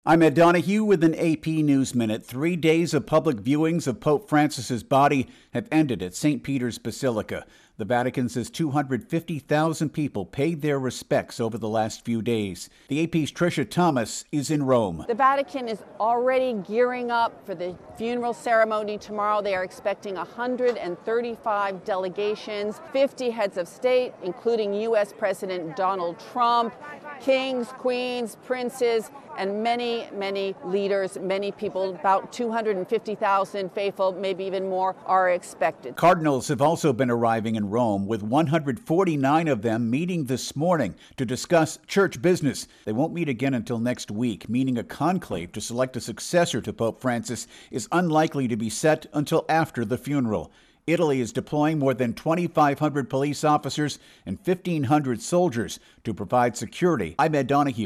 I'm Ed Donahue with an AP News Minute. 3 days of public viewings of Pope Francis's body have ended at St. Peter's Basilica. The Vatican says 250,000 people paid their respects over the last few days. The AP's Tricia Thomas is in Rome. The Vatican is already gearing up for the funeral ceremony tomorrow. They are expecting 135 delegations, 50 heads of state, including U.S. President Donald Trump, kings, queens, princes, and many leaders, many people, about 250,000 faithful, maybe even more, are expected. Cardinals have also been arriving in Rome, with 149 of them meeting this morning to discuss church business. They won't meet again until next week, meaning a conclave to select a successor to Pope Francis is unlikely to be set until after the funeral. Italy is deploying more than 2,500 police officers and 1,500 soldiers to provide security. I'm Ed Donahue.